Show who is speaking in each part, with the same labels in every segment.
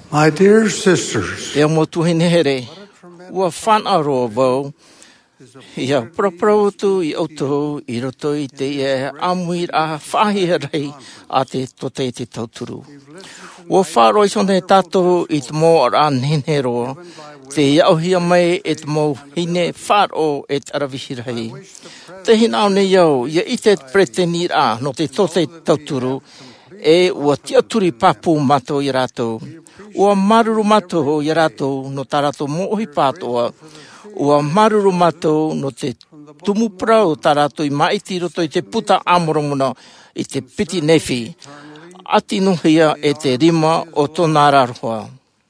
Speaker 1: My dear sisters,
Speaker 2: Te motuhine here, ua whanaroa vau, ia propro tu I auto I roto I te ia amuir a whahia rei a te tote te tauturu. Ua wharoi sone tātou I te mō ara nene roa, te iauhia mai e te mō hine wharo e te arawisi rei. Te hinao ne iau, ia I te preteni a no te tote tauturu, e ua tia turi papu mato I ratou. Ua maruru mato I ratou no tā ratou mohi pātoa, ua maruru mato no te tumuprau tā ratou I maiti roto I te puta amoromuna I te piti nefi. Ati nuhia e te rima o tōna raroa.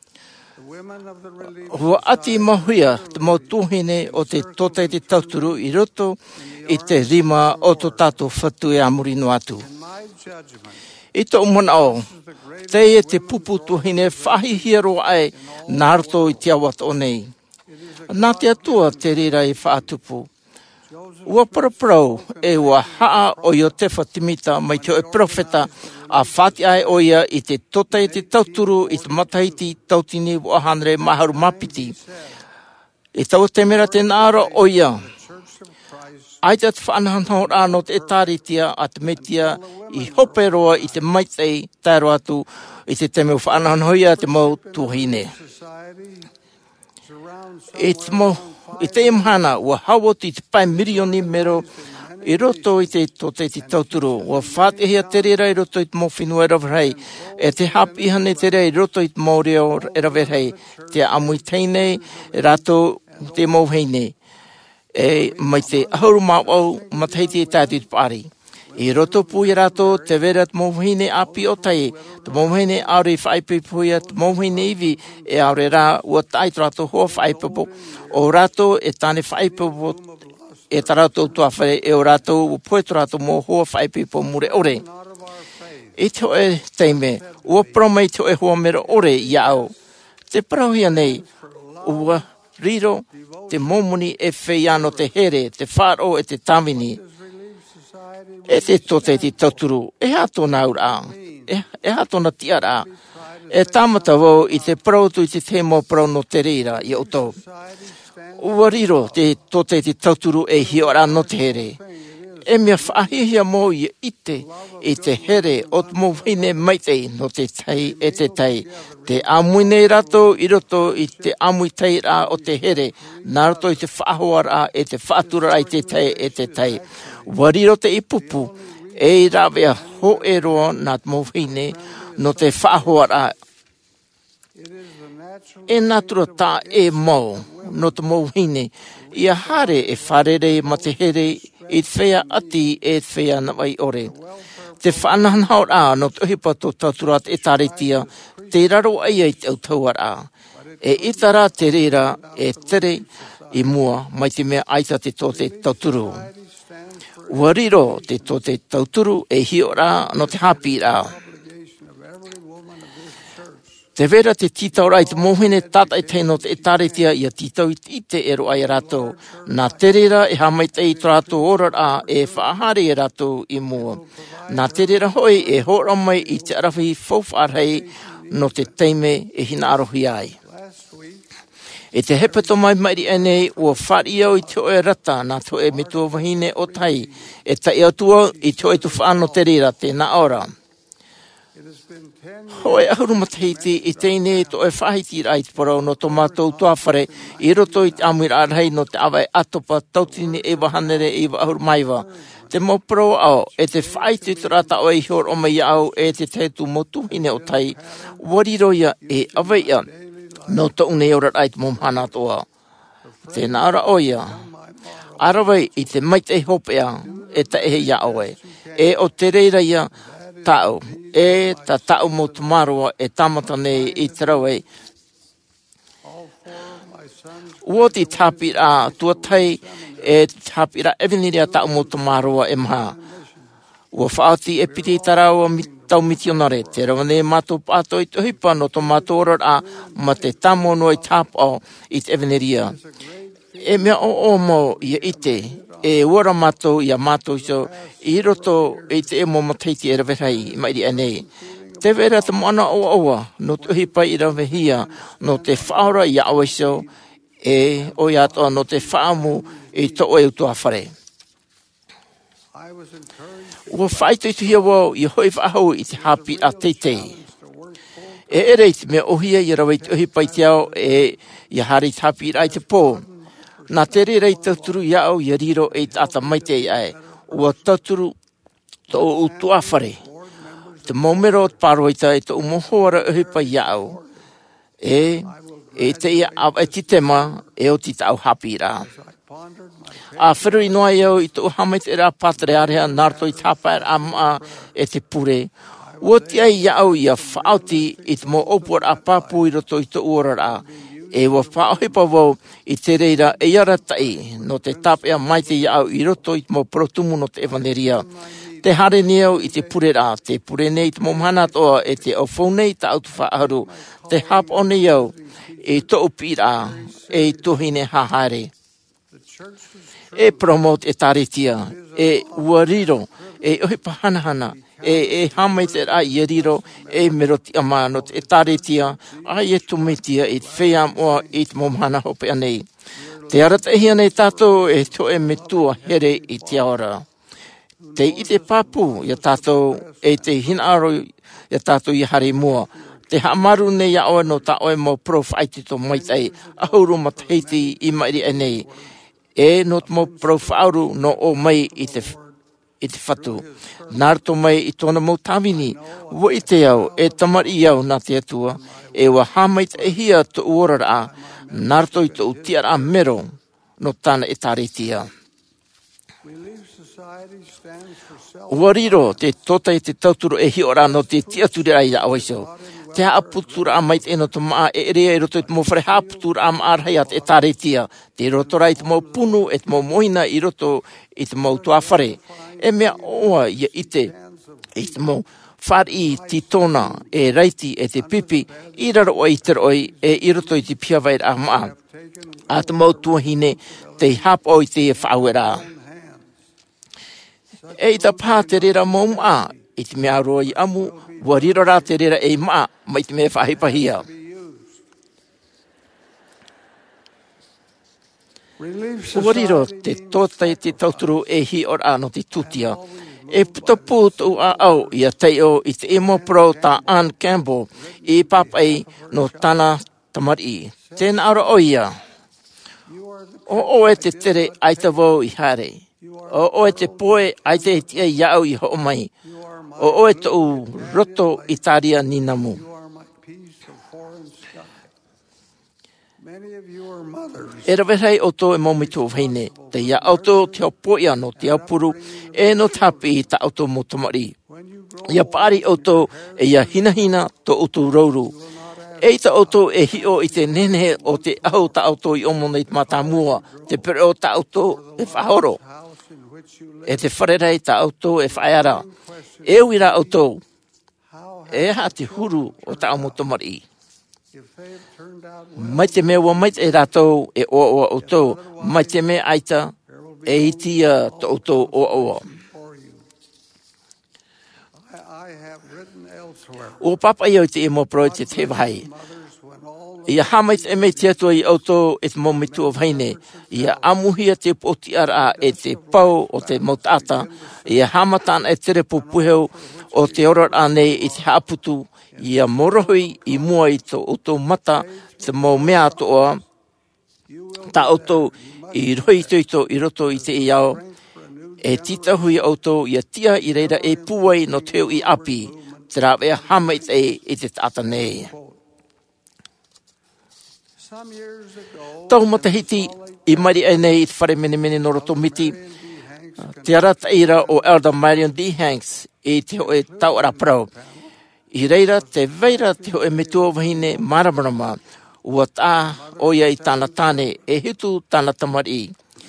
Speaker 2: Ua ati mahuia te mautuhine o te tote te tauturu I roto I te rima o tō tātou whatu e amurino atu. I tō umana o, te e te pupu tuhine whahihia roa ai nārto I te awat o nei. Nā te atua te rira I whaatupu. Ua paraprau e ua haa o I o te whatimita mai te o e profeta a whati ai o ia I te tota I te tauturu I te matahiti tautini o hanre maharu mapiti. I tau te mera te nāra o ia. Ai te whanahanaur anō te tāritia a te metia I hope roa I te maitei tāro atu I te temeu whanahanoia te mau tuhine. I te imhana ua hawot I te pai mirioni mero I roto I te tote te tauturu. Ua whātehia te rera I roto I te mōwhinu e rawerhei. E te hapi hane te rei roto I te mōreo e rawerhei. Te amui teinei e rato te mōwhine. E mai te ahuru mau mataiti e tātu I te pāri. I roto pui rato te vera te mōwhine api o tai. Te mōwhine aure whaipi puia, te mōwhine iwi e aure rā ua tai rato hoa whaipipo. O rato e tāne whaipipo e tarato tuawhare e o rato u pueto rato mō hoa whaipipo mure ore. I te oe teime, ua promei te oe hoa mera ore I au. Te parauhia nei, ua riro te momoni e wheiano te here, te wharo e te tamini. E te tote te tauturu, e hato naura, e hato na tiara, e tamata wau I te prautu I te temo prau no te reira I auto. Ua riro te tote te tauturu e hiora no te here. E mea whahihia mō I ite I te here o te mōwhine maitei no te tei e te tei. Te amuine rato I roto I te amui tei rā o te here, nā roto I te whahoa rā e te whaatura I te tei e te tei. Wariro te ipupu e rawea ho e roa nā te mōwhine no te whahoa rā. E natura tā e mau no te mōwhine, ia hare e wharere ma te here I te whea ati e te whea nawai ore. Te whananhau rā no te uhipato tauturat e tāretia, te raro ai ai te autaua rā. E itara te rera e tere I mua mai te mea aita te tote tauturu. Wariro te tote tauturu e hio rā no te hapi rā. Te vera te titau rai te mōhine tātai teino te etaretia I a titau I te ero ai rato. Nā te rera e hamai te I trato ora rā e whaahare e rato I mua. Nā te rera hoi e hora mai I te arawi whauwharhei no te teime e hina arohi ai. E te hepato mai mairi enei ua whari au I te oe rata nā to e me tua wahine o tai. E ta e atua I te oe tu whaano te rera te nā ora. Hoi ahuru matahiti I teine to e whahiti rai te parau no tō mātou tuawhare I roto I te amir arhei no te awai atopa tautini e wahanere I wa ahuru maiwa. Te mopro au e te whaiti te rata o e hior o mai au e te teitu motuhine o tai. Wariroia e awaia. No tō unei ora rai te momhana toa. Te nāra oia. Arawai I te maite hopea e ta ehe ia oe. E o te reira ia tau. E ta tau mo te marua e tamata nei I te rawai. Ua te tāpira tuatai e tāpira eveniria tau mo te marua e maha. Ua whaati e piti taraua tau mitionare. Te rawane mātou pātou I te hipa no tō mātou ora ma te tamo no I tāpao I te eveniria. E mea o mo I ite e ora mātou I a mātou so I roto I te emo mataiti e rawehai I mairi anei. Te vera te mana o aua, no te uhi pai ira vehia, no te whaora i awaiso, o i atoa no te whaamu i to o utua whare. Ua whaitu i tuhia wau i hoi wahau i te hapi a teitei. Ere i te mea ohia i rawa i te uhi pai te au i hari te hapi rai te pō. Nā te rei tauturu i au i riro e tata maite i ai. Ua tauturu to o utua whare. Te maumero o te paroita e to umohoara uhi pai i au. E te ia e titema e o ti tau hapi rā. A whiru i noa iau i tō hamait e rā pātere area nārto i tāpai a e te pure. Ua ti ai iau i a whaoti i te mō opor a pāpū i roto i tō uora rā. E wa whaohipa wau i te reira e ara tai no te tāpea maite iau i roto i te mō protumu no te evaneria. Te hare niau i te pure rā, te pure nei te momhana toa e te au whaunei ta autu whaaharu. Te hap o nei au e tō upi rā, e tohine hahare. E promote e taretia, e uariro, e ohipa hanahana, e hamai te rā i riro, e meroti amano te taretia, ai e tumetia i te whea moa i te momhana hope anei. Te aratahia nei tātou e to e metua here i te aora. Te i te papu i tātou e te hinaro i tātou i hare mua. Te hamaru nei a oe no ta oe mo profaiti to maitai, ahuru mataiti i mairi e nei. E no te mo profauru no o mai i te whatu. Nārto mai i tōna mo tamini, wo i te au, e tamari au nā te atua, e wa hamait e hia to uorara, nārto i tō tiara mero no tāna e taretia. Uariro te tota i te tauturu e hiora no te tiature ai a oiso. Te haaputura a mait eno to maa e rea e roto i te mo whare haaputura a maarhai at e taretia. Te roto rai te mo punu e te mo moina i roto i te mo tua whare. E mea oa ia i te mo whari ti tona e reiti e te pipi i raro o i te roi e i roto i te piawai a maa. A te mo tuahine te hap o i te e whauera. E i ta pā te rera mō maa i te mea roa i amu, wariro rā te rera e maa, mai te mea whahipahia. Wariro te tōtai te tauturu e hi or ano te tutia. E puta pūtu a au i a teio i te emopro ta Anne Campbell i papai no tana tamari. Tēnā ara oia. O e te tere aitawau i hare. O e te poe ai te tia iau i ho mai. O e tō roto i tāria ni namu. E rawehei o tō e momitu o whaine. Te ia auto te au poia no te au puru e no tapi i ta auto mo tamari. Ia pāri auto e ia hinahina tō auto rouru. E ta auto e hio i te nene o te au ta auto i omona i te matamua. Te pere o ta auto e whahoro. E te wharerei ta auto e whaiara. E uira auto. E ha te huru o ta amotomari. Mai te mea ua mai te ratou e oa auto. Mai te mea aita e itia ta auto oa. O papa iau te emopro te te wahai. Ia hamait e mei te atua i auto e te momitu o whaine. Ia amuhia te poti ara e te pau o te mautata. Ia hamatan e tere pupuheu o te oror anei i te haputu. Ia morohui i mua i to auto mata te mau mea toa. Ta auto i roi tuito i roto i te iau. E titahui auto ia tia i reira e puai no teo i api. Te rawe hamait e i te tata nei. Tau matahiti i mari e nei i te whare mene mene no roto miti. Te arata ira o Elder Marion D. Hanks i te hoe tau ara prau. I reira te veira te hoe metua wahine maramarama. Ua tā oia i tāna tāne e hitu tāna tamari.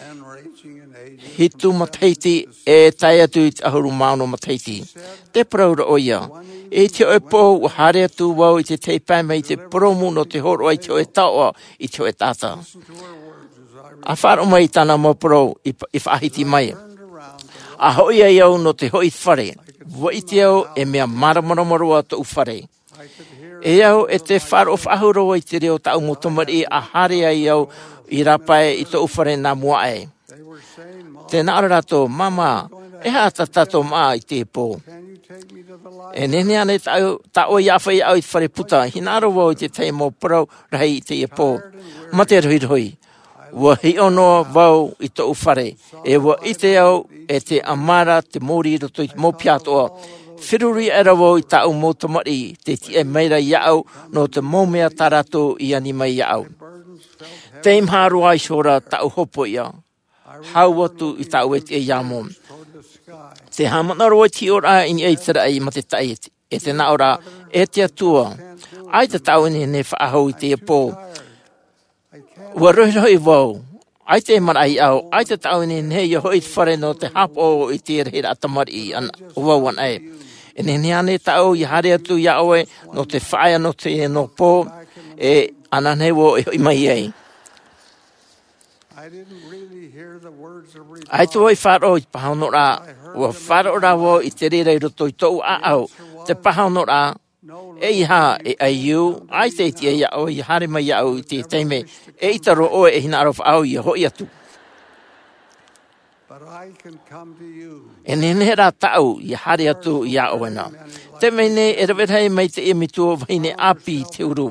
Speaker 2: Hitu matahiti e tai atu i te ahuru maono matahiti. Te praura oia. E te oe pō ua hare atu wau i te teipame i te promu no te horo ai te oe taoa i te oe tata. A wharo mai tāna moporo i whaahiti mai. A hoi ai au no te hoi whare. Wa I te au e mea maramaramarua to ufare. E au e te wharo of ahuro I te reo tau motomari a hare ai au I rapae I to ufare nā mua e. Te nāra rato, mama, e hata tato maa I te pō. E nene ane ta o iawhai au I te whare puta, hinaro wau I te tei mō parau rahi I te ia pō. Ma te rui rui. Wa hi ono wau I to ufare. E wa I te au e te amara te mōri roto I mō piatoa. Whiruri era wau I tau mō tamari te ti e meira iau no te mōmea tarato I ani mai iau. Teim haru ai shora tau hopo ia. Hau atu I tau e te iamo. Te hamanaro I ti ora I ei tira ai ma te tai e te naora e te atua. Ai te tau ni ne whaahau I te pō. Wa roiroi wau. Ai te marai au. Ai te tau ni ne ia hoi whare no te hapo I te rehera atamari an wau an ai. E ne ane tau I hare atu ia oe no te whaia no te no pō e ananewo e hoi mai ei. Ai tu oi wharo I pahano rā, ua wharo rā wo I te rere roto I tōu a au, te pahano rā, e iha e aiu, ai te iti e iau I hare mai iau I te teime, e itaro oe e hinaro whaau I hoi atu. E nene rā tau I hare atu I a oena. Te mene e rewetei mai te emitua vaine api te uru.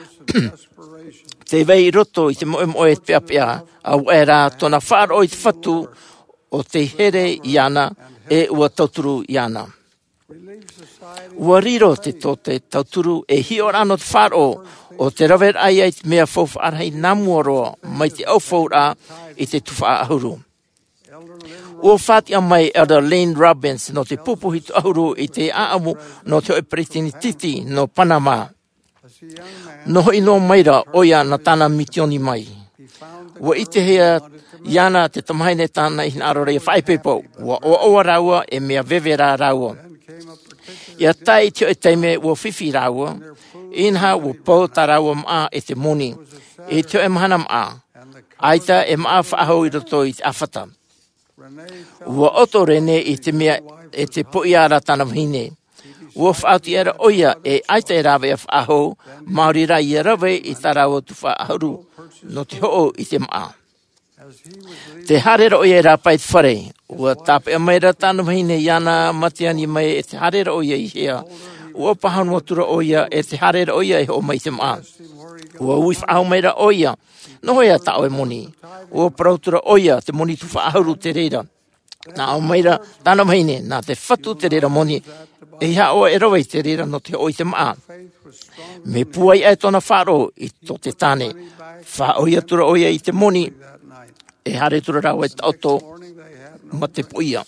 Speaker 2: Te vei roto I te moe te peapea, au e rā tona wharo I te whatu o te here I ana e ua tauturu I ana. Ua riro te tote tauturu e hio rano te wharo o te rawet ai te mea fofu arhei namuoroa mai te aufora I te tuwha ahuru. Ua whati a mai Elder Lane Robbins no te pupuhi tu ahuru I te aamu no te operetini titi no Panama. Noho ino maira oia na tana mitioni mai. Ua I te hea iana te tamaine tāna I hinaro rea whaipepo. Ua oa raua e mea veve rā raua. Ia tai tio e teime ua whiwhi raua. Inha ua pau tā raua maa e te moni. E tio e mahana maa. Aita e maa whaahau I roto I te awhata. Ua oto rene I te mea e te poiara tāna wahine. Ua whaati era oia e aita e rawe a whaahau. Māori rai e rawe I tā raua tu whaahuru. No te ho'o I te maa. Te harera oia e rapai te whare. Ua tape a maira tāna wahine iana matiani mai e te harera oia I hea. Ua pahanu atura oia e te harera oia e ho mai te maa. Ua ui whaahau maira oia. No hoia tau e moni. Ua parautura oia te moni tu whaahuru te reira. Nā au maira tāna wahine nā te whatu te reira moni. E hea oa e rawe te reira no te oi te maa. Me puai e tona wharo I to te tāne. Wha oia tura oia I te moni. E hare tura rau e tauto ma te puia.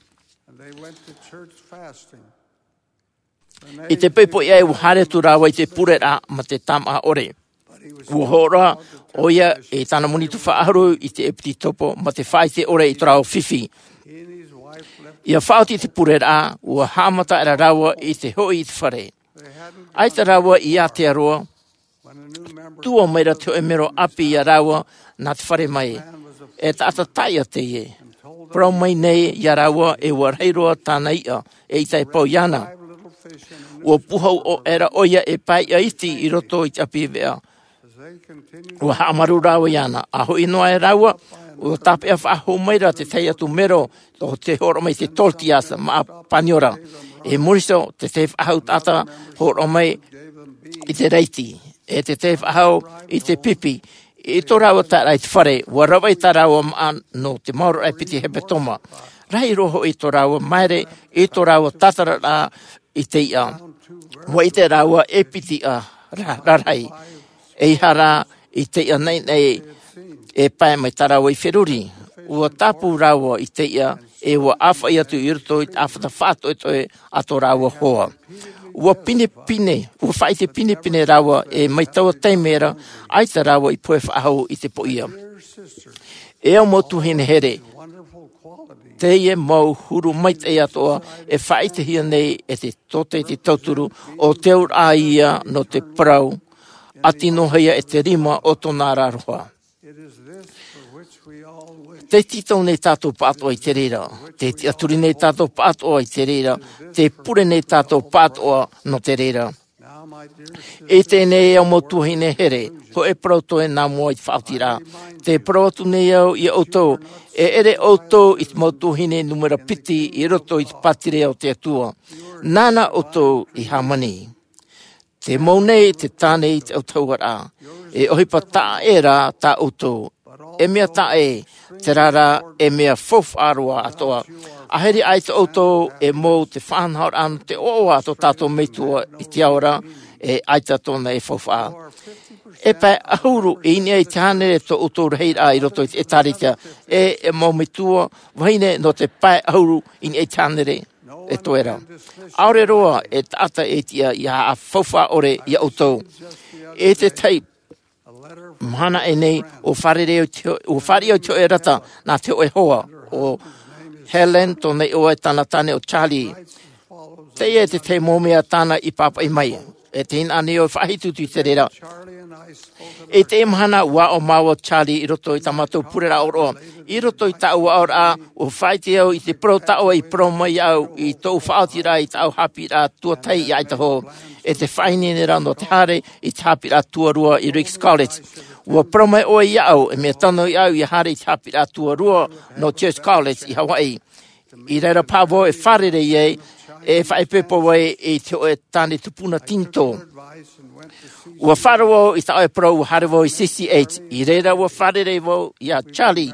Speaker 2: I te pepo ia e hare tura rau e te purera ma te tama ore. Ua hora oia e tāna moni tu whaaharu I te epiti topo ma te whai te ore I tura rau whiwhi. Ia whaoti te purera ua hamata era raua I te hoi I te whare. Ai te raua I Aotearoa. Tua meira te e mero api I a raua nā te whare mai. E tata taia te ie. Prau mai nei I a raua e ua reiroa tāna ia e I tai pau iana. Ua puhau o era oia e pai a iti I roto I te api vea. Ua haamaru raua iana. Aho inoa e raua. Ua tape a whaaho meira te tei atu mero o te horo mai te toltiasa ma paniora. E muriso te te whahau tata horo mai I te reiti. E te te whahau I te pipi. I tō raua tāra I te whare. Ua rawa I tā raua maa no te mauro ai piti hepetoma. Rai roho I tō raua maere. I tō raua tatara rā I te ia. Ua I te raua e piti a rarai. E hara I te ia nei e pai mai tā raua I whiruri. Ua tapu raua I te ia e ua awha I atu I roto I awhata whātoi toi a tō raua hoa. Ua pine, ua whai te pine rawa e mai taua teimera, ai te rawa I poe whaahau I te poia. E au motu hene here, te ie mau huru mai te atoa e whai te hia nei e te tote te tauturu o te ur a ia no te parau, ati no heia e te rima o tōna raroha. Te tito nei tātou pātoa I te reira. Te aturi nei tātou pātoa I te reira. Te pure nei tātou pātoa no te reira. E tēnei au motuhine here, ho e proto e nā mua I te whaotira. Te proto nei au I autou, e ere autou I te motuhine numera piti I roto I te patire o te atua. Nāna autou I hamani. Te maunei te tāne I te autou ara. E ohipa tā e rā tā autou. E mea tā e, te rara e mea fof aroa atoa. Aheri ai te autou e mō te whanhaur anu te oa to tātou meitua I te aora e aita tōna e fof a. E pai ahuru I nia I te hanere to autou reira I roto I te tarika e mō meitua wahine no te pai ahuru I nia I te hanere e toera. Aore roa e tata e tia I a fofa ore I autou. E te tape Mahana e nei o whare o teo e rata nā te oe hoa o Helen to nei oe tana tane o Charlie. Te e te mōmea tāna I papa I mai. E te ina ane o whahitutu I te rera. E te mahana ua o maua Charlie I roto I tamatou purera oroa. I roto I tau aora o whaite au I te pro tau I pro mai au I tau whaotira I tau hapira tuatai I aitaho. E te whainene rano te hare I te hapira tuarua I Ricks College. Ua promai oe iau e mea tano iau I hare I te hapira tuarua no Church College I Hawaii. I reira pāwo e wharere iei e whaipepo wai I te oe tāne tupuna tinto. Ua wharawo I ta oe pro ua harewo I CCH. I reira ua wharere wo ia Charlie.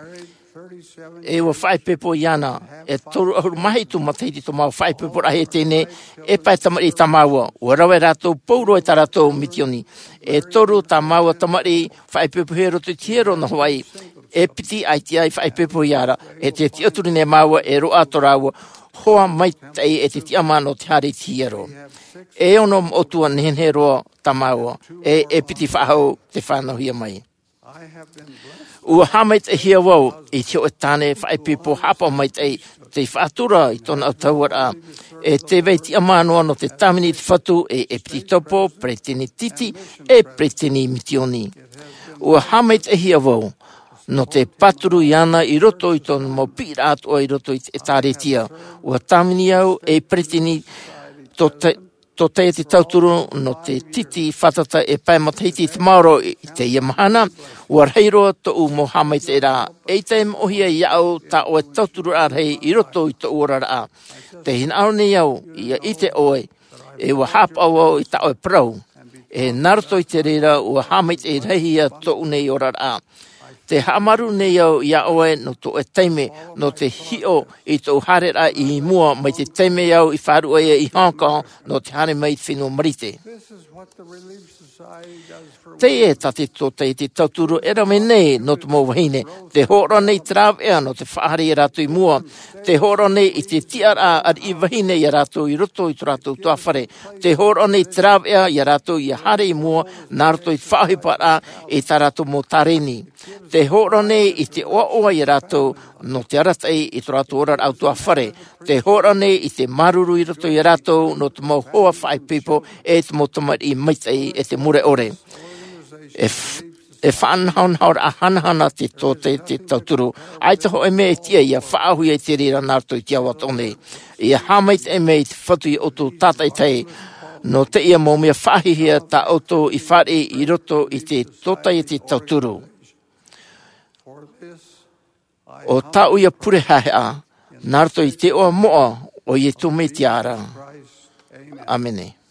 Speaker 2: E ua whaipepo I ana. E toru ahuru mahi tu mateiti to mau whaipepo rahe tēne. E pai tamari tamaua. Ua rawe rātou pauro e ta rātou mitioni. E toru tamaua tamari whaipepo he roto tiero na Hawaii. E piti ai ti ai whaipepo I ara. E te tioturi ne maua e roa toraua. Hoa mai tei e te tiama no te hare tiero. E ono otua nene roa tamaua. E piti whahau te whanohia mai. Ua hamai te hia wau I te o tāne whaipepo hapa mai te whātura I tōna autauara. E te vei ti amanoa no te tamini te whatu e piti topo, pretini titi e pretini mitioni. Ua hamai te hia wau no te paturu I ana I roto I tōna mo pira atua I roto I te tāretia. Ua tamini au e pretini to te tauturu no te titi whatata e pai mataiti te maoro I te Yamahana. Ua reiroa to u Mohammed e rā. E te mohia iau ta oe tauturu a rei I roto I to urara a. Te hinao ni au ia I te oe. E ua hapa au I ta oe prau. E naruto I te reira ua Mohammed e reihia to unei orara a. Te hamaru nei au ia oe no to e teime no te hio I to harera I mua mai te teime au I wharua ia I Hong Kong no te hane mai whenua marite. Te e tate to te tauturu era me nei no te mōwahine. Te hora nei trav ea no te whahare I rātou I mua. Te hora nei I te tiara ar I wahine I rātou I roto I rātou tuawhare. Te hora nei trav ea I rātou I hare I mua nā roto I whahipara I tā rātou mō tareni. Te hora nei I te oa I rātou no te aratai I tō rātou ora au tuawhare. Te hora nei I te maruru I roto I rātou no te mō hoa whaipepo e te mō tamari I maitai e te mure ore. E whanhaunhaur a hanahana te tauturu. Ai taho e mea tia ia whaahui e te rira nārto I te awa tone. Ia hamait e mea I te whatu I oto tātai tei. No te ia mō mea whahihia ta oto I whare I roto I te totai te tauturu. O tau ia purehahea, nārto I te oa moa o I e tō me te ara. Amene.